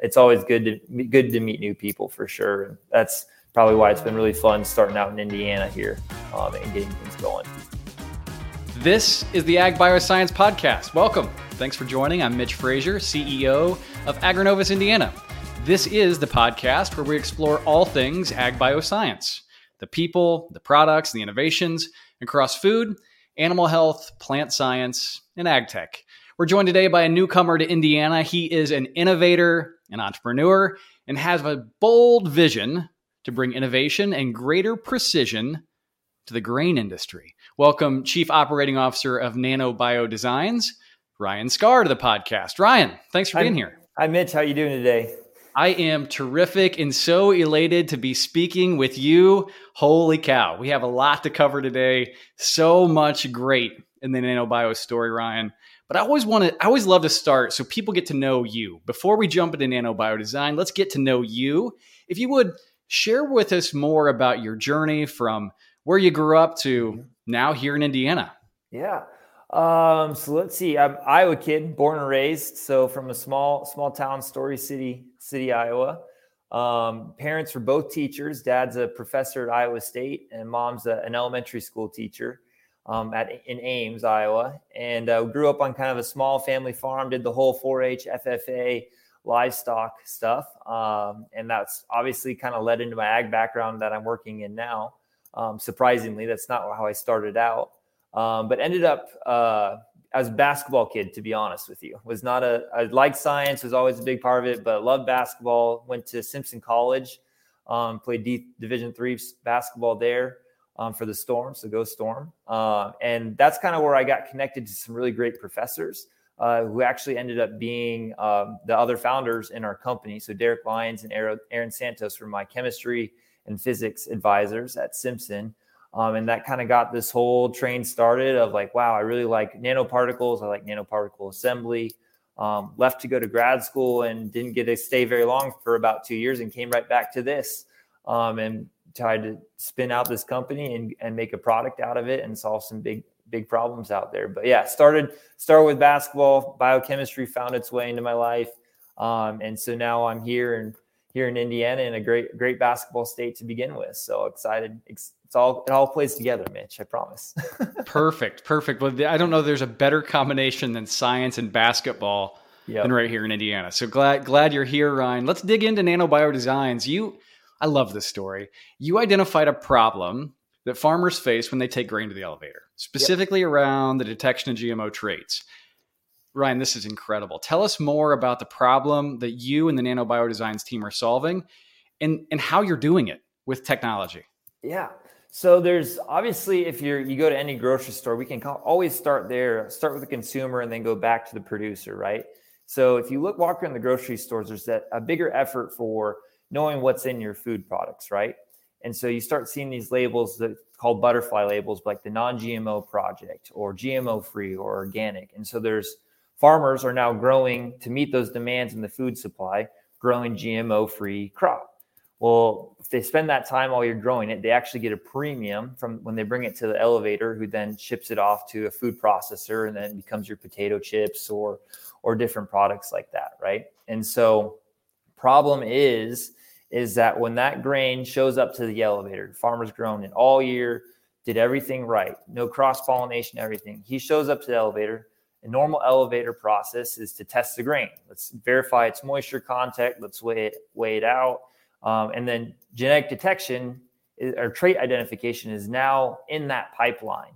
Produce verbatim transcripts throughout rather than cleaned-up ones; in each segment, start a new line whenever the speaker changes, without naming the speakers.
it's always good to good to meet new people for sure. And that's probably why it's been really fun starting out in Indiana here um, and getting things going.
This is the Ag Bioscience Podcast. Welcome. Thanks for joining. I'm Mitch Frazier, C E O of Agronovus Indiana. This is the podcast where we explore all things ag bioscience, the people, the products, the innovations across food, animal health, plant science, and ag tech. We're joined today by a newcomer to Indiana. He is an innovator, an entrepreneur, and has a bold vision to bring innovation and greater precision to the grain industry. Welcome, Chief Operating Officer of NanoBio Designs, Ryan Scarr, to the podcast. Ryan, thanks for being
hi,
here.
Hi, Mitch. How are you doing today?
I am terrific and so elated to be speaking with you. Holy cow. We have a lot to cover today. So much great in the NanoBio story, Ryan. But I always want to, I always love to start so people get to know you. Before we jump into NanoBio Design, let's get to know you. If you would share with us more about your journey from where you grew up to now here in Indiana.
Yeah. Um, so let's see. I'm an Iowa kid, born and raised. So from a small, small town, Story City, City, Iowa. Um, parents were both teachers. Dad's a professor at Iowa State, and mom's a, an elementary school teacher um, at in Ames, Iowa. And uh, grew up on kind of a small family farm. Did the whole four H, F F A, livestock stuff, um, and that's obviously kind of led into my ag background that I'm working in now. Um, surprisingly, that's not how I started out. Um, but ended up uh, as a basketball kid, to be honest with you. Was not a, I liked science, was always a big part of it, but loved basketball. Went to Simpson College, um, played D- Division three basketball there um, for the Storm, so go Storm. Uh, and that's kind of where I got connected to some really great professors uh, who actually ended up being um, the other founders in our company. So Derek Lyons and Aaron Santos were my chemistry and physics advisors at Simpson. Um, and that kind of got this whole train started of like, wow, I really like nanoparticles. I like nanoparticle assembly. Um, left to go to grad school and didn't get to stay very long for about two years and came right back to this um, and tried to spin out this company and, and make a product out of it and solve some big, big problems out there. But yeah, started, started with basketball, biochemistry found its way into my life. Um, and so now I'm here and here in Indiana in a great, great basketball state to begin with. So excited. It's all, it all plays together, Mitch, I promise.
Perfect. Perfect. Well, I don't know there's a better combination than science and basketball yep. than right here in Indiana. So glad, glad you're here, Ryan. Let's dig into NanoBio Designs. You, I love this story. You identified a problem that farmers face when they take grain to the elevator, specifically yep. around the detection of G M O traits. Ryan, this is incredible. Tell us more about the problem that you and the NanoBio Designs team are solving and, and how you're doing it with technology.
Yeah. So there's obviously, if you're, you go to any grocery store, we can always start there, start with the consumer and then go back to the producer, right? So if you look, walk around the grocery stores, there's that, a bigger effort for knowing what's in your food products, right? And so you start seeing these labels that called butterfly labels, like the non-G M O project or G M O free or organic. And so there's, farmers are now growing to meet those demands in the food supply, growing G M O-free crop. Well, if they spend that time while you're growing it, they actually get a premium from when they bring it to the elevator, who then ships it off to a food processor and then it becomes your potato chips or or different products like that, right? And so problem is, is that when that grain shows up to the elevator, farmer's grown it all year, did everything right, no cross-pollination, everything. He shows up to the elevator. A normal elevator process is to test the grain. Let's verify its moisture content. Let's weigh it, weigh it out. Um, and then genetic detection is, or trait identification is now in that pipeline.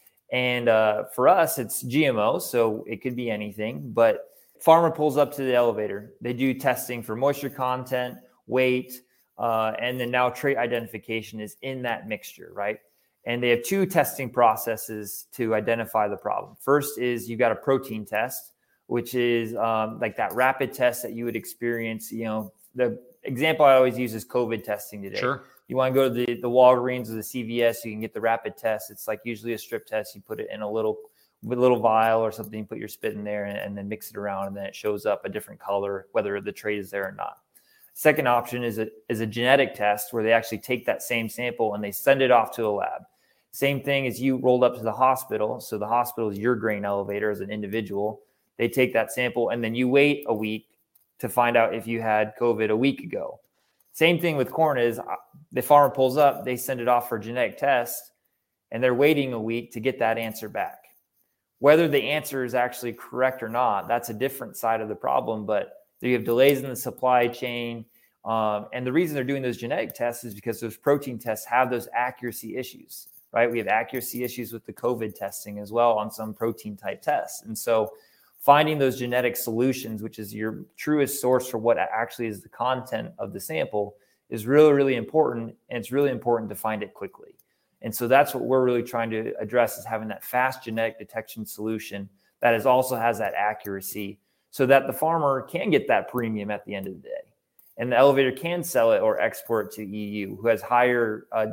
And uh, for us, it's G M O, so it could be anything. But farmer pulls up to the elevator. They do testing for moisture content, weight, uh, and then now trait identification is in that mixture, right? And they have two testing processes to identify the problem. First is you got a protein test, which is um, like that rapid test that you would experience. You know, the example I always use is COVID testing today.
Sure.
You want to go to the, the Walgreens or the C V S, you can get the rapid test. It's like usually a strip test. You put it in a little, a little vial or something, you put your spit in there and, and then mix it around. And then it shows up a different color, whether the trait is there or not. Second option is a, is a genetic test where they actually take that same sample and they send it off to a lab. Same thing as you rolled up to the hospital. So the hospital is your grain elevator as an individual. They take that sample and then you wait a week to find out if you had COVID a week ago. Same thing with corn is the farmer pulls up, they send it off for a genetic test, and they're waiting a week to get that answer back. Whether the answer is actually correct or not, that's a different side of the problem, but you have delays in the supply chain. Um, and the reason they're doing those genetic tests is because those protein tests have those accuracy issues, right? We have accuracy issues with the COVID testing as well on some protein type tests. And so finding those genetic solutions, which is your truest source for what actually is the content of the sample, is really, really important. And it's really important to find it quickly. And so that's what we're really trying to address, is having that fast genetic detection solution that is also has that accuracy so that the farmer can get that premium at the end of the day. And the elevator can sell it or export it to E U, who has higher, uh,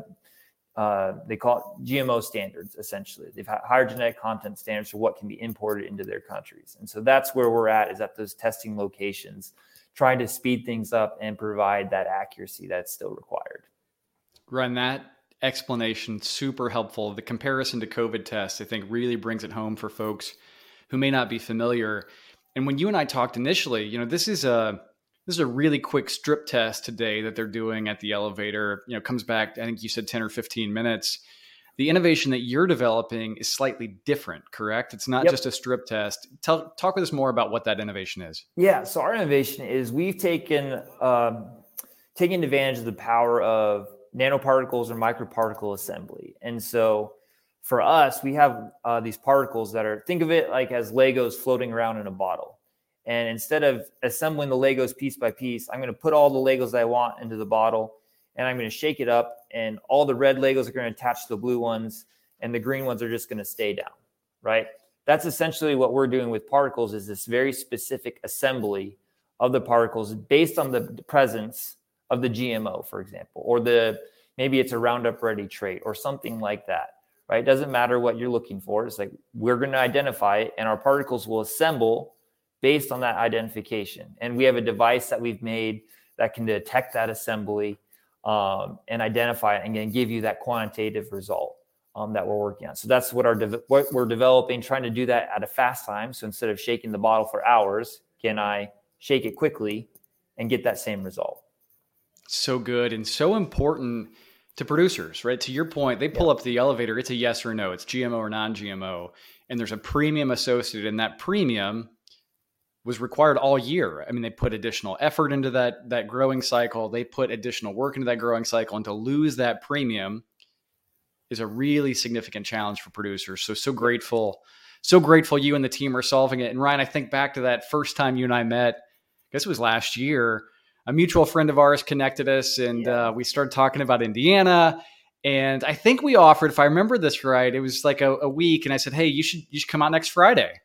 uh, they call it G M O standards, essentially. They've had higher genetic content standards for what can be imported into their countries. And so that's where we're at, is at those testing locations, trying to speed things up and provide that accuracy that's still required.
Ryan, that explanation, super helpful. The comparison to COVID tests, I think, really brings it home for folks who may not be familiar. And when you and I talked initially, you know, this is a This is a really quick strip test today that they're doing at the elevator. You know, comes back, I think you said ten or fifteen minutes. The innovation that you're developing is slightly different, correct? It's not
Yep.
just a strip test. Tell, talk with us more about what that innovation is.
Yeah, so our innovation is we've taken um, taken advantage of the power of nanoparticles or microparticle assembly. And so for us, we have uh, these particles that are, think of it like as Legos floating around in a bottle. And instead of assembling the Legos piece by piece, I'm going to put all the Legos that I want into the bottle, and I'm going to shake it up, and all the red Legos are going to attach to the blue ones, and the green ones are just going to stay down, right? That's essentially what we're doing with particles, is this very specific assembly of the particles based on the presence of the G M O, for example, or the maybe it's a Roundup Ready trait or something like that, right? It doesn't matter what you're looking for. It's like we're going to identify it, and our particles will assemble based on that identification. And we have a device that we've made that can detect that assembly um, and identify it and then give you that quantitative result um, that we're working on. So that's what our de- what we're developing, trying to do that at a fast time. So instead of shaking the bottle for hours, can I shake it quickly and get that same result?
So good and so important to producers, right? To your point, they pull yeah. up to the elevator, it's a yes or no, it's G M O or non-G M O, and there's a premium associated, and that premium was required all year. I mean, they put additional effort into that, that growing cycle. They put additional work into that growing cycle, and to lose that premium is a really significant challenge for producers. So, so grateful, so grateful you and the team are solving it. And Ryan, I think back to that first time you and I met, I guess it was last year, a mutual friend of ours connected us, and yeah. uh, we started talking about Indiana. And I think we offered, if I remember this right, it was like a, a week. And I said, hey, you should, you should come out next Friday.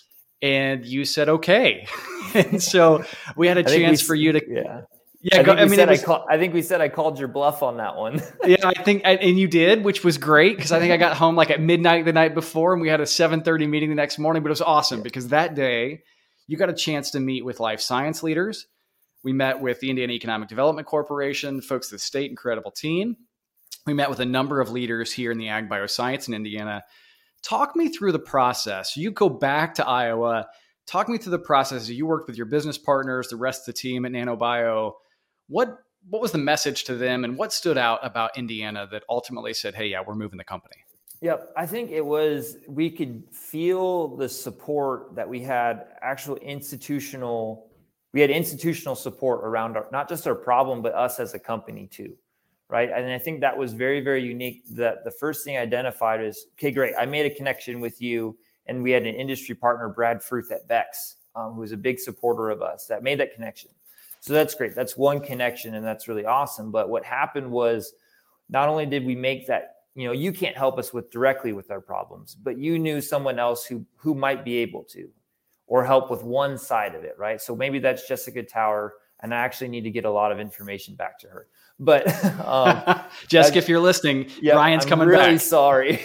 And you said, okay. And so we had a chance we, for you to,
yeah.
Yeah.
I,
go,
think
I mean,
said
was,
I, call, I think we said I called your bluff on that one.
Yeah, I think, and you did, which was great. Cause I think I got home like at midnight the night before, and we had a seven thirty meeting the next morning, but it was awesome yeah. because that day you got a chance to meet with life science leaders. We met with the Indiana Economic Development Corporation, folks at the state, incredible team. We met with a number of leaders here in the ag bioscience in Indiana. Talk me through the process. You go back to Iowa. Talk me through the process. You worked with your business partners, the rest of the team at NanoBio. What what was the message to them, and what stood out about Indiana that ultimately said, hey, yeah, we're moving the company?
Yep. I think it was, we could feel the support that we had, actual institutional, we had institutional support around our, not just our problem, but us as a company too. Right. And I think that was very, very unique. That the first thing I identified is, okay, great. I made a connection with you. And we had an industry partner, Brad Fruth at Bex, um, who was a big supporter of us, that made that connection. So that's great. That's one connection, and that's really awesome. But what happened was, not only did we make that, you know, you can't help us with directly with our problems, but you knew someone else who who might be able to, or help with one side of it, right? So maybe that's Jessica Tower, and I actually need to get a lot of information back to her. But um,
Jessica, if you're listening, yep, Ryan's
I'm
coming
really
back.
Really sorry.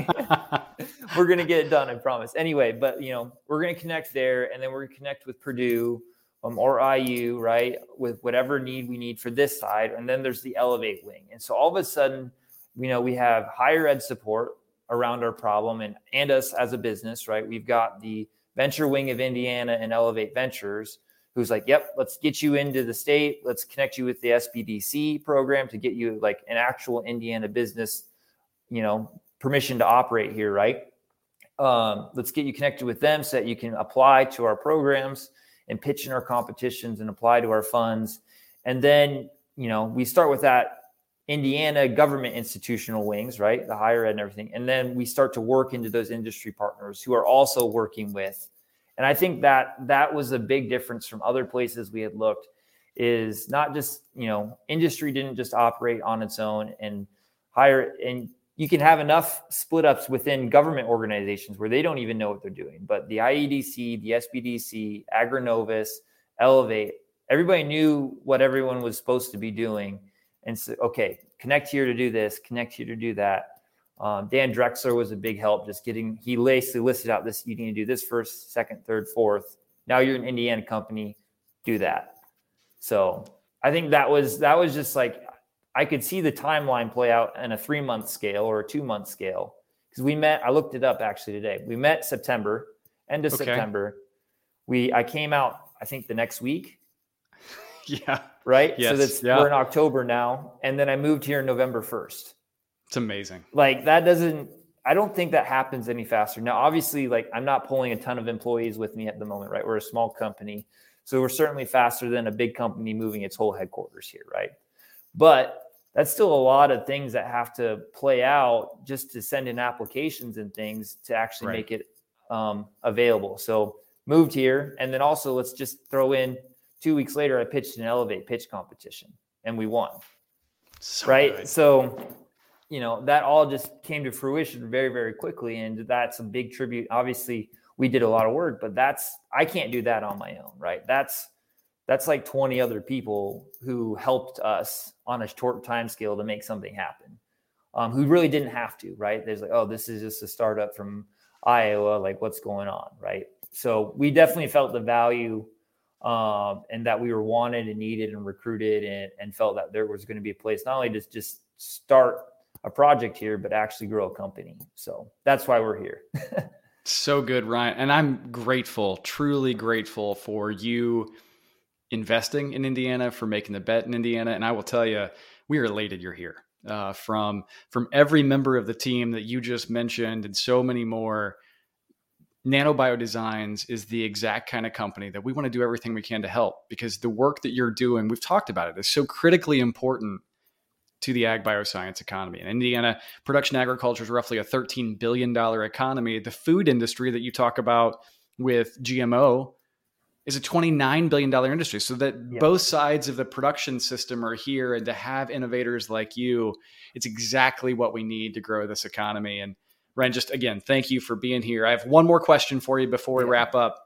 We're going to get it done, I promise. Anyway, but you know, we're going to connect there, and then we're going to connect with Purdue um, or I U, right? With whatever need we need for this side. And then there's the Elevate wing. And so all of a sudden, you know, we have higher ed support around our problem, and, and us as a business, right? We've got the venture wing of Indiana and Elevate Ventures, who's like, yep, let's get you into the state. Let's connect you with the S B D C program to get you like an actual Indiana business, you know, permission to operate here, right? Um, let's get you connected with them so that you can apply to our programs and pitch in our competitions and apply to our funds. And then, you know, we start with that Indiana government institutional wings, right? The higher ed and everything. And then we start to work into those industry partners who are also working with. And I think that that was a big difference from other places we had looked, is not just, you know, industry didn't just operate on its own and hire, and you can have enough split ups within government organizations where they don't even know what they're doing. But the I E D C, the S B D C, AgriNovus, Elevate, everybody knew what everyone was supposed to be doing. And so, okay, connect here to do this, connect here to do that. Um, Dan Drexler was a big help, just getting, he basically listed out this, you need to do this first, second, third, fourth. Now you're an Indiana company, do that. So I think that was, that was just like, I could see the timeline play out in a three month scale or a two month scale. Because we met, I looked it up actually today. We met September, end of okay. September. We, I came out, I think the next week.
Yeah.
Right.
Yes.
So that's,
yeah.
we're in October now. And then I moved here November first.
It's amazing.
Like that doesn't, I don't think that happens any faster. Now, obviously, like I'm not pulling a ton of employees with me at the moment, right? We're a small company. So we're certainly faster than a big company moving its whole headquarters here, right? But that's still a lot of things that have to play out just to send in applications and things to actually right. make it um, available. So moved here. And then also let's just throw in two weeks later, I pitched an Elevate pitch competition and we won. So right. Good. So, you know, that all just came to fruition very, very quickly. And that's a big tribute. Obviously we did a lot of work, but that's, I can't do that on my own. Right. That's, that's like twenty other people who helped us on a short time scale to make something happen, um, who really didn't have to, right? There's like, oh, this is just a startup from Iowa. Like what's going on. Right. So we definitely felt the value um, and that we were wanted and needed and recruited and, and felt that there was going to be a place, not only to just start a project here, but actually grow a company. So that's why we're here.
So good, Ryan. And I'm grateful, truly grateful for you investing in Indiana, for making the bet in Indiana. And I will tell you, we are elated you're here. Uh, from, from every member of the team that you just mentioned and so many more, Nanobio Designs is the exact kind of company that we want to do everything we can to help, because the work that you're doing, we've talked about it, is so critically important to the ag bioscience economy. In Indiana, production agriculture is roughly a thirteen billion dollars economy. The food industry that you talk about with G M O is a twenty-nine billion dollars industry. So that yeah. both sides of the production system are here, and to have innovators like you, it's exactly what we need to grow this economy. And Ryan, just again, thank you for being here. I have one more question for you before we yeah. wrap up.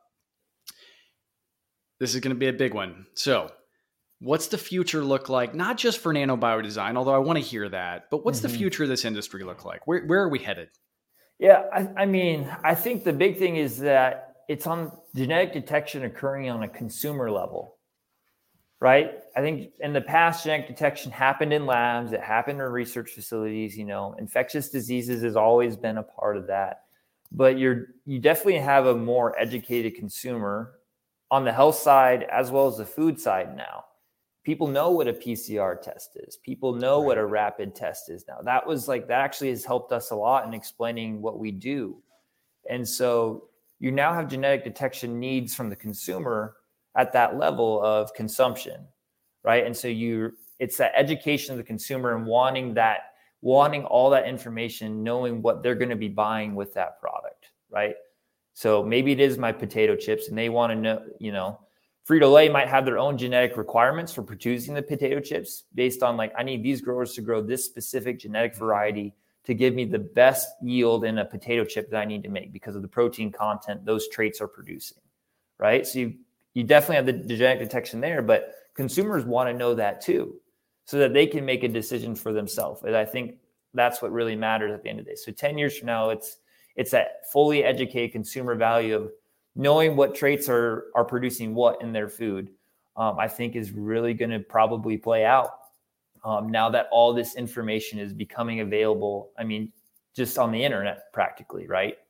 This is going to be a big one. So what's the future look like? Not just for Nanobio Design, although I want to hear that, but what's mm-hmm. the future of this industry look like? Where, where are we headed?
Yeah, I, I mean, I think the big thing is that it's on genetic detection occurring on a consumer level, right? I think in the past, genetic detection happened in labs, it happened in research facilities, you know, infectious diseases has always been a part of that. But you're, you definitely have a more educated consumer on the health side as well as the food side now. People know what a P C R test is. People know right. what a rapid test is now. That was like, that actually has helped us a lot in explaining what we do. And so you now have genetic detection needs from the consumer at that level of consumption, right? And so you, it's that education of the consumer and wanting that, wanting all that information, knowing what they're going to be buying with that product, right? So maybe it is my potato chips and they want to know, you know, Frito-Lay might have their own genetic requirements for producing the potato chips based on like, I need these growers to grow this specific genetic variety to give me the best yield in a potato chip that I need to make because of the protein content those traits are producing, right? So you, you definitely have the genetic detection there, but consumers want to know that too, so that they can make a decision for themselves. And I think that's what really matters at the end of the day. So ten years from now, it's, it's that fully educated consumer value of knowing what traits are, are producing what in their food, um, I think is really going to probably play out um, now that all this information is becoming available. I mean, just on the internet practically, right?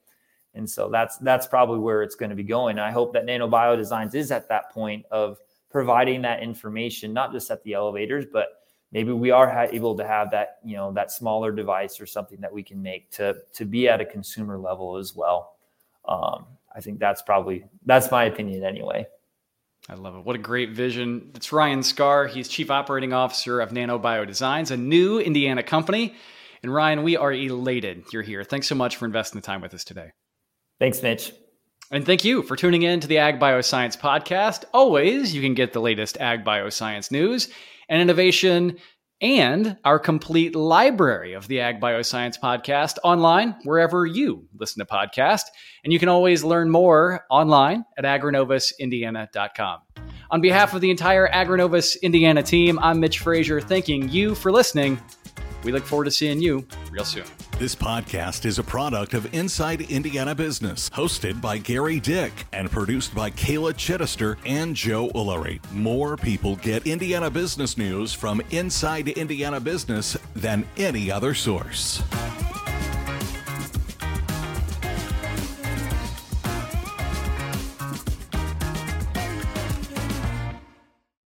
And so that's that's probably where it's going to be going. And I hope that NanoBio Designs is at that point of providing that information, not just at the elevators, but maybe we are ha- able to have that, you know, that smaller device or something that we can make to to be at a consumer level as well. Um, I think that's probably, that's my opinion anyway.
I love it. What a great vision. It's Ryan Scarr. He's Chief Operating Officer of NanoBio Designs, a new Indiana company. And Ryan, we are elated you're here. Thanks so much for investing the time with us today.
Thanks, Mitch.
And thank you for tuning in to the Ag Bioscience Podcast. Always, you can get the latest Ag Bioscience news and innovation and our complete library of the Ag Bioscience Podcast online, wherever you listen to podcasts. And you can always learn more online at agronovus indiana dot com. On behalf of the entire Agronovus Indiana team, I'm Mitch Frazier, thanking you for listening. We look forward to seeing you real soon.
This podcast is a product of Inside Indiana Business, hosted by Gary Dick and produced by Kayla Chittister and Joe Ullery. More people get Indiana business news from Inside Indiana Business than any other source.